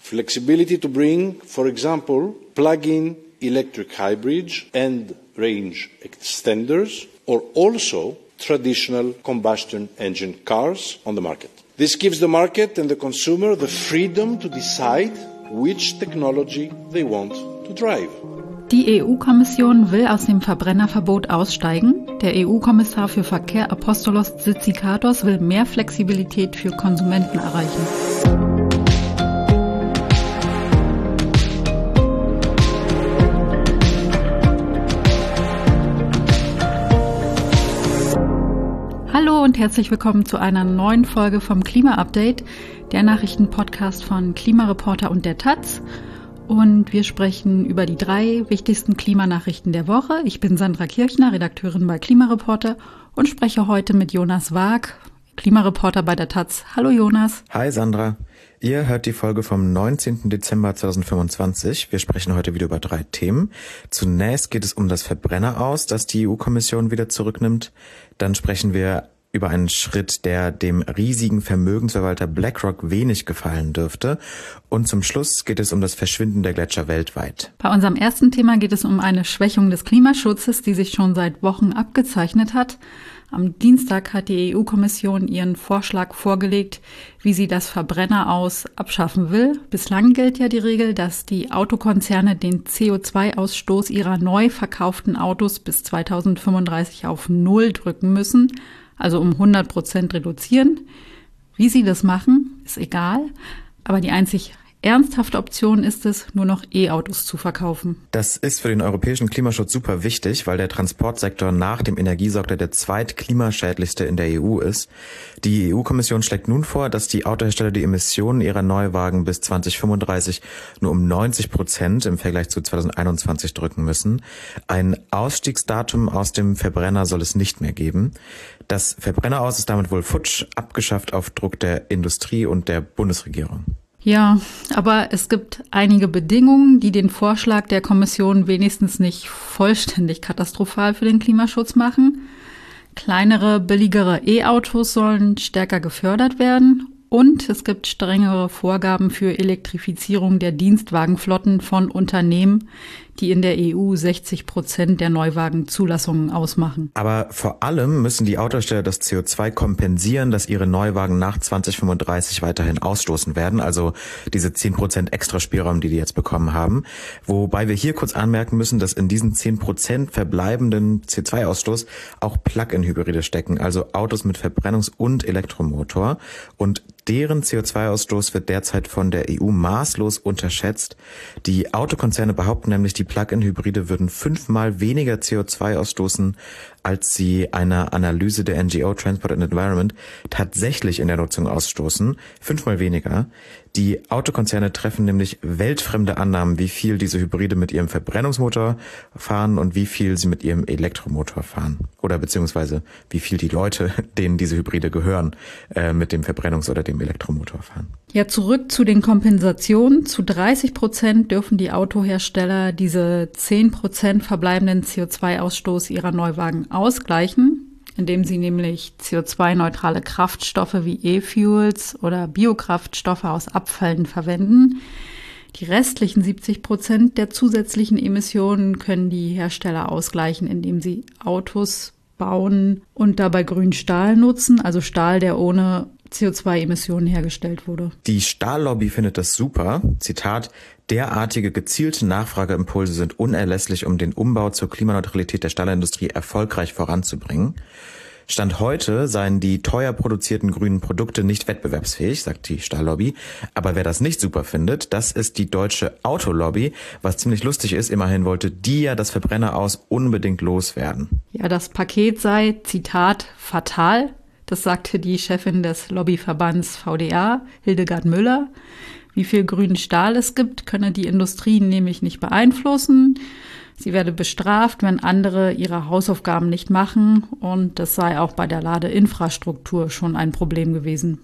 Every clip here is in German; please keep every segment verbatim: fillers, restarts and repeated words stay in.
Flexibility to bring, for example, plug-in electric hybrids and range extenders, or also traditional combustion engine cars on the market. This gives the market and the consumer the freedom to decide which technology they want to drive. Die E U-Kommission will aus dem Verbrennerverbot aussteigen. Der E U-Kommissar für Verkehr Apostolos Tzitzikatos will mehr Flexibilität für Konsumenten erreichen. Hallo und herzlich willkommen zu einer neuen Folge vom Klima-Update, der Nachrichtenpodcast von Klimareporter und der Taz. Und wir sprechen über die drei wichtigsten Klimanachrichten der Woche. Ich bin Sandra Kirchner, Redakteurin bei Klimareporter und spreche heute mit Jonas Waag, Klimareporter bei der Taz. Hallo Jonas. Hi Sandra. Ihr hört die Folge vom neunzehnten Dezember zweitausendfünfundzwanzig. Wir sprechen heute wieder über drei Themen. Zunächst geht es um das Verbrenneraus, das die E U-Kommission wieder zurücknimmt. Dann sprechen wir über einen Schritt, der dem riesigen Vermögensverwalter BlackRock wenig gefallen dürfte. Und zum Schluss geht es um das Verschwinden der Gletscher weltweit. Bei unserem ersten Thema geht es um eine Schwächung des Klimaschutzes, die sich schon seit Wochen abgezeichnet hat. Am Dienstag hat die E U-Kommission ihren Vorschlag vorgelegt, wie sie das Verbrenneraus abschaffen will. Bislang gilt ja die Regel, dass die Autokonzerne den C O zwei Ausstoß ihrer neu verkauften Autos bis zweitausendfünfunddreißig auf Null drücken müssen, also um hundert Prozent reduzieren. Wie sie das machen, ist egal, aber die einzig ernsthafte Option ist es, nur noch E-Autos zu verkaufen. Das ist für den europäischen Klimaschutz super wichtig, weil der Transportsektor nach dem Energiesektor der zweitklimaschädlichste in der E U ist. Die E U-Kommission schlägt nun vor, dass die Autohersteller die Emissionen ihrer Neuwagen bis zweitausendfünfunddreißig nur um neunzig Prozent im Vergleich zu zweitausendeinundzwanzig drücken müssen. Ein Ausstiegsdatum aus dem Verbrenner soll es nicht mehr geben. Das Verbrenneraus ist damit wohl futsch, abgeschafft auf Druck der Industrie und der Bundesregierung. Ja, aber es gibt einige Bedingungen, die den Vorschlag der Kommission wenigstens nicht vollständig katastrophal für den Klimaschutz machen. Kleinere, billigere E-Autos sollen stärker gefördert werden und es gibt strengere Vorgaben für Elektrifizierung der Dienstwagenflotten von Unternehmen, die in der E U sechzig Prozent der Neuwagenzulassungen ausmachen. Aber vor allem müssen die Autohersteller das C O zwei kompensieren, dass ihre Neuwagen nach zweitausendfünfunddreißig weiterhin ausstoßen werden. Also diese zehn Prozent extra Spielraum, die die jetzt bekommen haben. Wobei wir hier kurz anmerken müssen, dass in diesen zehn Prozent verbleibenden C O zwei Ausstoß auch Plug-in-Hybride stecken, also Autos mit Verbrennungs- und Elektromotor. Und deren C O zwei Ausstoß wird derzeit von der E U maßlos unterschätzt. Die Autokonzerne behaupten nämlich, die Plug-in-Hybride würden fünfmal weniger C O zwei ausstoßen, als sie einer Analyse der N G O Transport and Environment tatsächlich in der Nutzung ausstoßen. Fünfmal weniger. Die Autokonzerne treffen nämlich weltfremde Annahmen, wie viel diese Hybride mit ihrem Verbrennungsmotor fahren und wie viel sie mit ihrem Elektromotor fahren. Oder beziehungsweise wie viel die Leute, denen diese Hybride gehören, äh, mit dem Verbrennungs- oder dem Elektromotor fahren. Ja, zurück zu den Kompensationen. Zu dreißig Prozent dürfen die Autohersteller diese zehn Prozent verbleibenden C O zwei Ausstoß ihrer Neuwagen ausgleichen, indem sie nämlich C O zwei neutrale Kraftstoffe wie E-Fuels oder Biokraftstoffe aus Abfällen verwenden. Die restlichen siebzig Prozent der zusätzlichen Emissionen können die Hersteller ausgleichen, indem sie Autos bauen und dabei grünen Stahl nutzen, also Stahl, der ohne C O zwei Emissionen hergestellt wurde. Die Stahllobby findet das super. Zitat: Derartige gezielte Nachfrageimpulse sind unerlässlich, um den Umbau zur Klimaneutralität der Stahlindustrie erfolgreich voranzubringen. Stand heute seien die teuer produzierten grünen Produkte nicht wettbewerbsfähig, sagt die Stahllobby. Aber wer das nicht super findet, das ist die deutsche Autolobby. Was ziemlich lustig ist, immerhin wollte die ja das Verbrenneraus unbedingt loswerden. Ja, das Paket sei, Zitat, fatal. Das sagte die Chefin des Lobbyverbands V D A, Hildegard Müller. Wie viel grünen Stahl es gibt, könne die Industrie nämlich nicht beeinflussen. Sie werde bestraft, wenn andere ihre Hausaufgaben nicht machen. Und das sei auch bei der Ladeinfrastruktur schon ein Problem gewesen.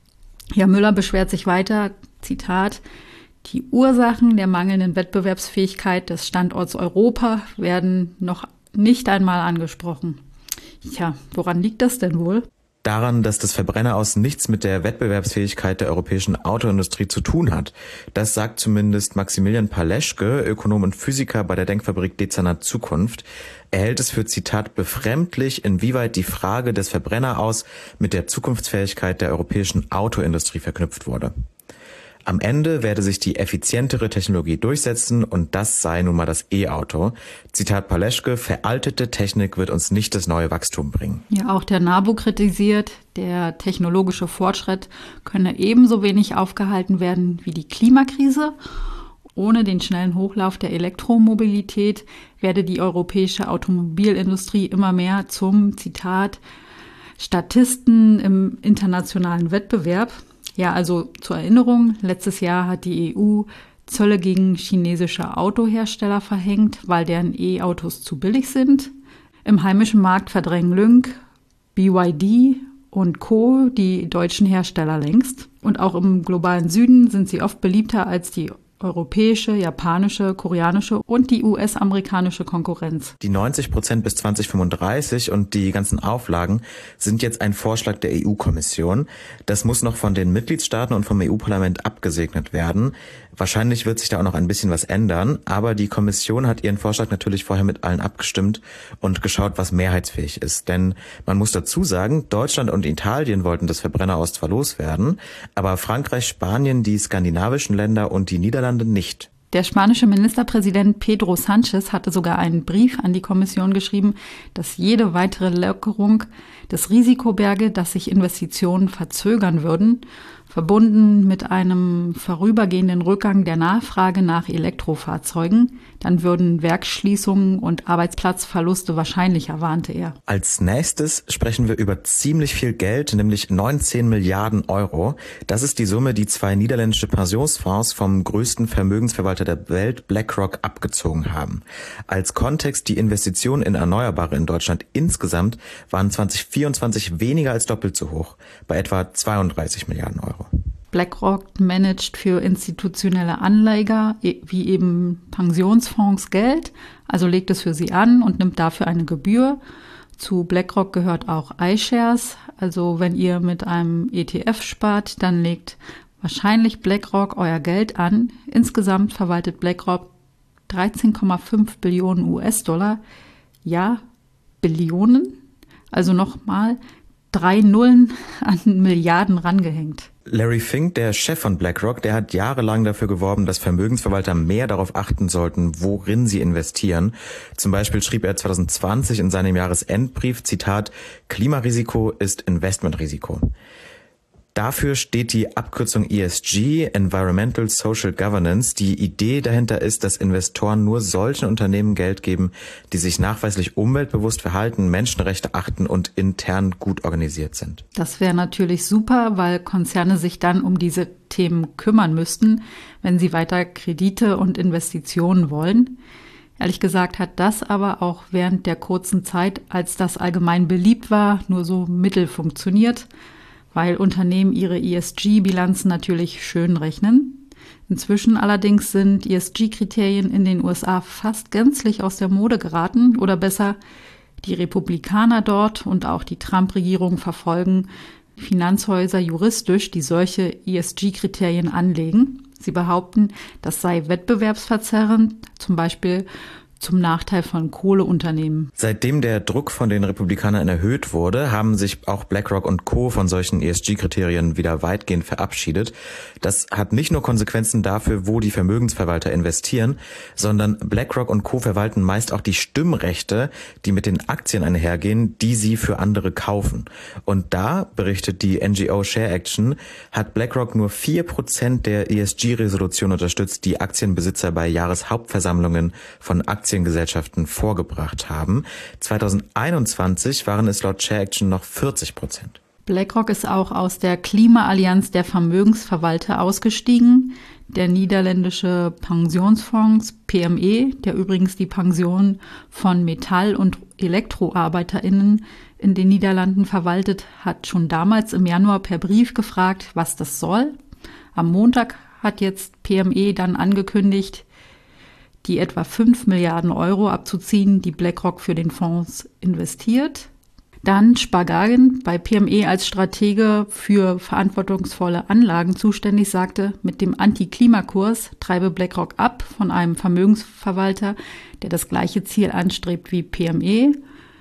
Ja, Müller beschwert sich weiter, Zitat: Die Ursachen der mangelnden Wettbewerbsfähigkeit des Standorts Europa werden noch nicht einmal angesprochen. Tja, woran liegt das denn wohl? daran, dass das Verbrenner aus nichts mit der Wettbewerbsfähigkeit der europäischen Autoindustrie zu tun hat. Das sagt zumindest Maximilian Paleschke, Ökonom und Physiker bei der Denkfabrik Dezernat Zukunft. Er hält es für, Zitat, befremdlich, inwieweit die Frage des Verbrenner aus mit der Zukunftsfähigkeit der europäischen Autoindustrie verknüpft wurde. Am Ende werde sich die effizientere Technologie durchsetzen und das sei nun mal das E-Auto. Zitat Paleschke, veraltete Technik wird uns nicht das neue Wachstum bringen. Ja, auch der NABU kritisiert, der technologische Fortschritt könne ebenso wenig aufgehalten werden wie die Klimakrise. Ohne den schnellen Hochlauf der Elektromobilität werde die europäische Automobilindustrie immer mehr zum, Zitat, Statisten im internationalen Wettbewerb. Ja, also zur Erinnerung, letztes Jahr hat die E U Zölle gegen chinesische Autohersteller verhängt, weil deren E-Autos zu billig sind. Im heimischen Markt verdrängen Lynk, B Y D und Co. die deutschen Hersteller längst. Und auch im globalen Süden sind sie oft beliebter als die europäische, japanische, koreanische und die U S-amerikanische Konkurrenz. Die neunzig Prozent bis zwanzig fünfunddreißig und die ganzen Auflagen sind jetzt ein Vorschlag der E U-Kommission. Das muss noch von den Mitgliedstaaten und vom E U-Parlament abgesegnet werden. Wahrscheinlich wird sich da auch noch ein bisschen was ändern, aber die Kommission hat ihren Vorschlag natürlich vorher mit allen abgestimmt und geschaut, was mehrheitsfähig ist. Denn man muss dazu sagen, Deutschland und Italien wollten das Verbrenner aus zwar loswerden, aber Frankreich, Spanien, die skandinavischen Länder und die Niederlande nicht. Der spanische Ministerpräsident Pedro Sánchez hatte sogar einen Brief an die Kommission geschrieben, dass jede weitere Lockerung das Risiko berge, dass sich Investitionen verzögern würden, verbunden mit einem vorübergehenden Rückgang der Nachfrage nach Elektrofahrzeugen. Dann würden Werksschließungen und Arbeitsplatzverluste wahrscheinlicher, warnte er. Als nächstes sprechen wir über ziemlich viel Geld, nämlich neunzehn Milliarden Euro. Das ist die Summe, die zwei niederländische Pensionsfonds vom größten Vermögensverwalter der Welt, BlackRock, abgezogen haben. Als Kontext, die Investitionen in Erneuerbare in Deutschland insgesamt waren zwanzig vierundzwanzig weniger als doppelt so hoch, bei etwa zweiunddreißig Milliarden Euro. BlackRock managt für institutionelle Anleger wie eben Pensionsfonds Geld, also legt es für sie an und nimmt dafür eine Gebühr. Zu BlackRock gehört auch iShares, also wenn ihr mit einem E T F spart, dann legt wahrscheinlich BlackRock euer Geld an. Insgesamt verwaltet BlackRock dreizehn Komma fünf Billionen U S-Dollar, ja, Billionen, also nochmal drei Nullen an Milliarden rangehängt. Larry Fink, der Chef von BlackRock, der hat jahrelang dafür geworben, dass Vermögensverwalter mehr darauf achten sollten, worin sie investieren. Zum Beispiel schrieb er zwanzig zwanzig in seinem Jahresendbrief, Zitat, Klimarisiko ist Investmentrisiko. Dafür steht die Abkürzung E S G, Environmental Social Governance. Die Idee dahinter ist, dass Investoren nur solchen Unternehmen Geld geben, die sich nachweislich umweltbewusst verhalten, Menschenrechte achten und intern gut organisiert sind. Das wäre natürlich super, weil Konzerne sich dann um diese Themen kümmern müssten, wenn sie weiter Kredite und Investitionen wollen. Ehrlich gesagt hat das aber auch während der kurzen Zeit, als das allgemein beliebt war, nur so mittel funktioniert, weil Unternehmen ihre E S G-Bilanzen natürlich schön rechnen. Inzwischen allerdings sind E S G-Kriterien in den U S A fast gänzlich aus der Mode geraten oder besser, die Republikaner dort und auch die Trump-Regierung verfolgen Finanzhäuser juristisch, die solche E S G-Kriterien anlegen. Sie behaupten, das sei wettbewerbsverzerrend, zum Beispiel zum Nachteil von Kohleunternehmen. Seitdem der Druck von den Republikanern erhöht wurde, haben sich auch BlackRock und Co. von solchen E S G-Kriterien wieder weitgehend verabschiedet. Das hat nicht nur Konsequenzen dafür, wo die Vermögensverwalter investieren, sondern BlackRock und Co. verwalten meist auch die Stimmrechte, die mit den Aktien einhergehen, die sie für andere kaufen. Und da, berichtet die N G O Share Action, hat BlackRock nur vier Prozent der E S G-Resolution unterstützt, die Aktienbesitzer bei Jahreshauptversammlungen von Aktien Aktiengesellschaften vorgebracht haben. zwanzig einundzwanzig waren es laut Share Action noch vierzig Prozent. BlackRock ist auch aus der Klimaallianz der Vermögensverwalter ausgestiegen. Der niederländische Pensionsfonds P M E, der übrigens die Pensionen von Metall- und ElektroarbeiterInnen in den Niederlanden verwaltet, hat schon damals im Januar per Brief gefragt, was das soll. Am Montag hat jetzt P M E dann angekündigt, die etwa fünf Milliarden Euro abzuziehen, die BlackRock für den Fonds investiert. Dan Spargagen, bei P M E als Stratege für verantwortungsvolle Anlagen zuständig, sagte, mit dem Anti-Klimakurs treibe BlackRock ab von einem Vermögensverwalter, der das gleiche Ziel anstrebt wie P M E.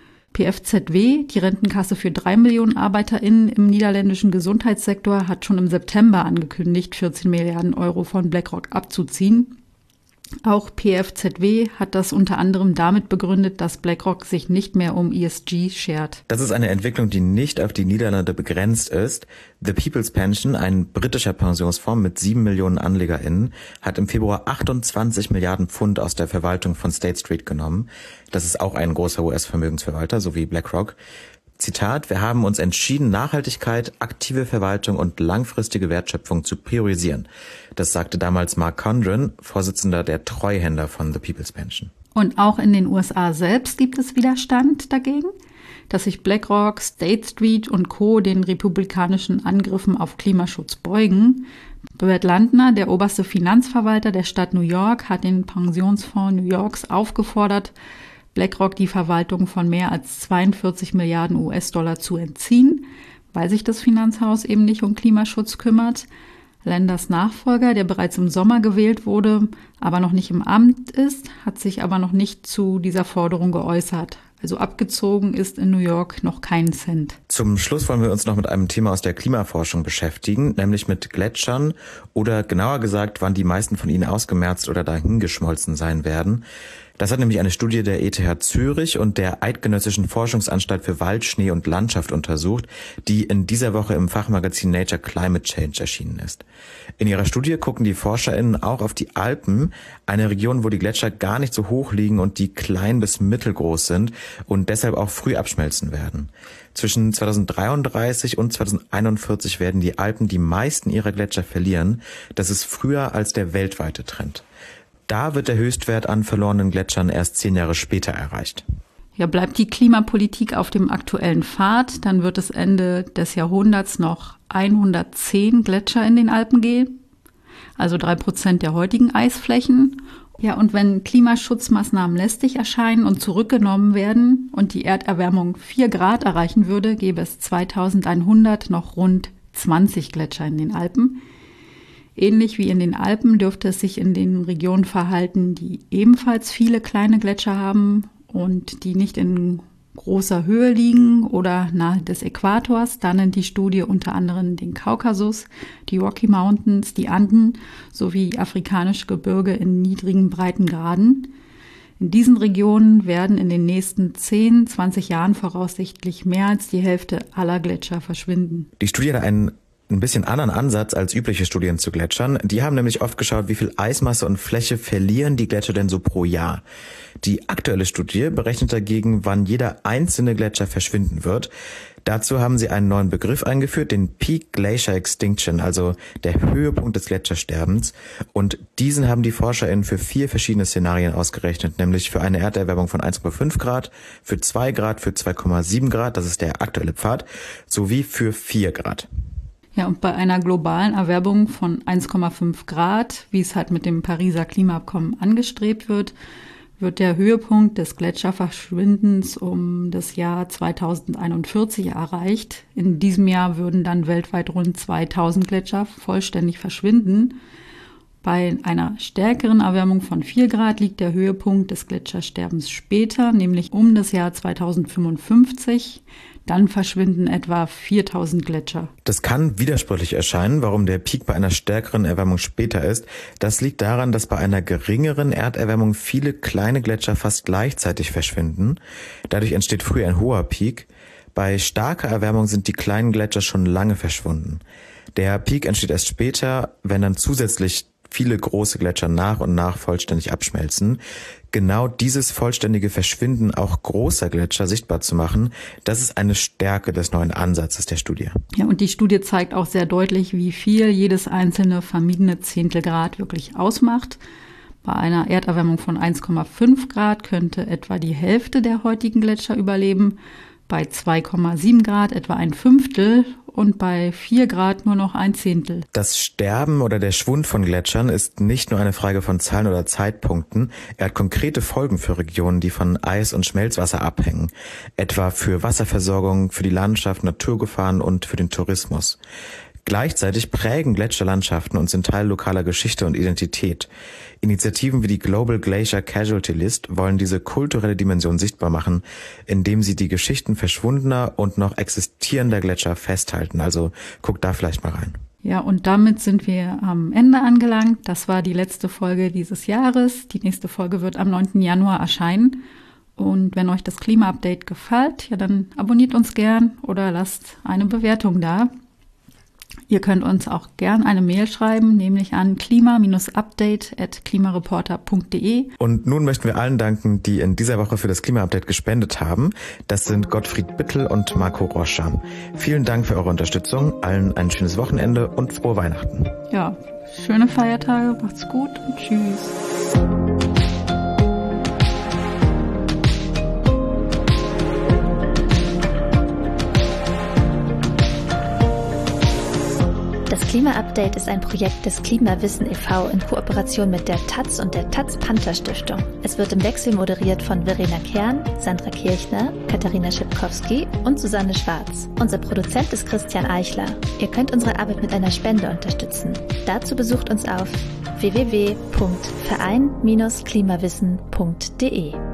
P F Z W, die Rentenkasse für drei Millionen ArbeiterInnen im niederländischen Gesundheitssektor, hat schon im September angekündigt, vierzehn Milliarden Euro von BlackRock abzuziehen. Auch P F Z W hat das unter anderem damit begründet, dass BlackRock sich nicht mehr um E S G schert. Das ist eine Entwicklung, die nicht auf die Niederlande begrenzt ist. The People's Pension, ein britischer Pensionsfonds mit sieben Millionen AnlegerInnen, hat im Februar achtundzwanzig Milliarden Pfund aus der Verwaltung von State Street genommen. Das ist auch ein großer U S-Vermögensverwalter, so wie BlackRock. Zitat, wir haben uns entschieden, Nachhaltigkeit, aktive Verwaltung und langfristige Wertschöpfung zu priorisieren. Das sagte damals Mark Condren, Vorsitzender der Treuhänder von The People's Pension. Und auch in den U S A selbst gibt es Widerstand dagegen, dass sich BlackRock, State Street und Co. den republikanischen Angriffen auf Klimaschutz beugen. Brett Landner, der oberste Finanzverwalter der Stadt New York, hat den Pensionsfonds New Yorks aufgefordert, BlackRock die Verwaltung von mehr als zweiundvierzig Milliarden U S-Dollar zu entziehen, weil sich das Finanzhaus eben nicht um Klimaschutz kümmert. Landers Nachfolger, der bereits im Sommer gewählt wurde, aber noch nicht im Amt ist, hat sich aber noch nicht zu dieser Forderung geäußert. Also abgezogen ist in New York noch kein Cent. Zum Schluss wollen wir uns noch mit einem Thema aus der Klimaforschung beschäftigen, nämlich mit Gletschern oder genauer gesagt, wann die meisten von ihnen ausgemerzt oder dahingeschmolzen sein werden. Das hat nämlich eine Studie der E T H Zürich und der Eidgenössischen Forschungsanstalt für Wald, Schnee und Landschaft untersucht, die in dieser Woche im Fachmagazin Nature Climate Change erschienen ist. In ihrer Studie gucken die ForscherInnen auch auf die Alpen, eine Region, wo die Gletscher gar nicht so hoch liegen und die klein bis mittelgroß sind und deshalb auch früh abschmelzen werden. Zwischen zweitausenddreiunddreißig und zweitausendeinundvierzig werden die Alpen die meisten ihrer Gletscher verlieren. Das ist früher als der weltweite Trend. Da wird der Höchstwert an verlorenen Gletschern erst zehn Jahre später erreicht. Ja, bleibt die Klimapolitik auf dem aktuellen Pfad, dann wird es Ende des Jahrhunderts noch hundertzehn Gletscher in den Alpen geben, also drei Prozent der heutigen Eisflächen. Ja, und wenn Klimaschutzmaßnahmen lästig erscheinen und zurückgenommen werden und die Erderwärmung vier Grad erreichen würde, gäbe es zweitausendeinhundert noch rund zwanzig Gletscher in den Alpen. Ähnlich wie in den Alpen dürfte es sich in den Regionen verhalten, die ebenfalls viele kleine Gletscher haben und die nicht in großer Höhe liegen oder nahe des Äquators. Da nennt die Studie unter anderem den Kaukasus, die Rocky Mountains, die Anden sowie afrikanische Gebirge in niedrigen Breitengraden. In diesen Regionen werden in den nächsten zehn, zwanzig Jahren voraussichtlich mehr als die Hälfte aller Gletscher verschwinden. Die Studie hat einen ein bisschen anderen Ansatz als übliche Studien zu Gletschern. Die haben nämlich oft geschaut, wie viel Eismasse und Fläche verlieren die Gletscher denn so pro Jahr. Die aktuelle Studie berechnet dagegen, wann jeder einzelne Gletscher verschwinden wird. Dazu haben sie einen neuen Begriff eingeführt, den Peak Glacier Extinction, also der Höhepunkt des Gletschersterbens. Und diesen haben die ForscherInnen für vier verschiedene Szenarien ausgerechnet, nämlich für eine Erderwärmung von eins Komma fünf Grad, für zwei Grad, für zwei Komma sieben Grad, das ist der aktuelle Pfad, sowie für vier Grad. Ja, und bei einer globalen Erwärmung von eins Komma fünf Grad, wie es halt mit dem Pariser Klimaabkommen angestrebt wird, wird der Höhepunkt des Gletscherverschwindens um das Jahr zweitausendeinundvierzig erreicht. In diesem Jahr würden dann weltweit rund zweitausend Gletscher vollständig verschwinden. Bei einer stärkeren Erwärmung von vier Grad liegt der Höhepunkt des Gletschersterbens später, nämlich um das Jahr zweitausendfünfundfünfzig. Dann verschwinden etwa viertausend Gletscher. Das kann widersprüchlich erscheinen, warum der Peak bei einer stärkeren Erwärmung später ist. Das liegt daran, dass bei einer geringeren Erderwärmung viele kleine Gletscher fast gleichzeitig verschwinden. Dadurch entsteht früh ein hoher Peak. Bei starker Erwärmung sind die kleinen Gletscher schon lange verschwunden. Der Peak entsteht erst später, wenn dann zusätzlich viele große Gletscher nach und nach vollständig abschmelzen. Genau dieses vollständige Verschwinden auch großer Gletscher sichtbar zu machen, das ist eine Stärke des neuen Ansatzes der Studie. Ja, und die Studie zeigt auch sehr deutlich, wie viel jedes einzelne vermiedene Zehntelgrad wirklich ausmacht. Bei einer Erderwärmung von eins Komma fünf Grad könnte etwa die Hälfte der heutigen Gletscher überleben, bei zwei Komma sieben Grad etwa ein Fünftel und bei vier Grad nur noch ein Zehntel. Das Sterben oder der Schwund von Gletschern ist nicht nur eine Frage von Zahlen oder Zeitpunkten. Er hat konkrete Folgen für Regionen, die von Eis- und Schmelzwasser abhängen. Etwa für Wasserversorgung, für die Landschaft, Naturgefahren und für den Tourismus. Gleichzeitig prägen Gletscherlandschaften und sind Teil lokaler Geschichte und Identität. Initiativen wie die Global Glacier Casualty List wollen diese kulturelle Dimension sichtbar machen, indem sie die Geschichten verschwundener und noch existierender Gletscher festhalten. Also guckt da vielleicht mal rein. Ja, und damit sind wir am Ende angelangt. Das war die letzte Folge dieses Jahres. Die nächste Folge wird am neunten Januar erscheinen. Und wenn euch das Klima-Update gefällt, ja, dann abonniert uns gern oder lasst eine Bewertung da. Ihr könnt uns auch gern eine Mail schreiben, nämlich an klima update at klimareporter punkt de. Und nun möchten wir allen danken, die in dieser Woche für das Klima-Update gespendet haben. Das sind Gottfried Bittel und Marco Roscher. Vielen Dank für eure Unterstützung. Allen ein schönes Wochenende und frohe Weihnachten. Ja, schöne Feiertage, macht's gut und tschüss. Das Klima-Update ist ein Projekt des Klimawissen e V in Kooperation mit der Taz und der Taz-Panther-Stiftung. Es wird im Wechsel moderiert von Verena Kern, Sandra Kirchner, Katharina Schipkowski und Susanne Schwarz. Unser Produzent ist Christian Eichler. Ihr könnt unsere Arbeit mit einer Spende unterstützen. Dazu besucht uns auf w w w punkt verein Bindestrich klimawissen punkt de.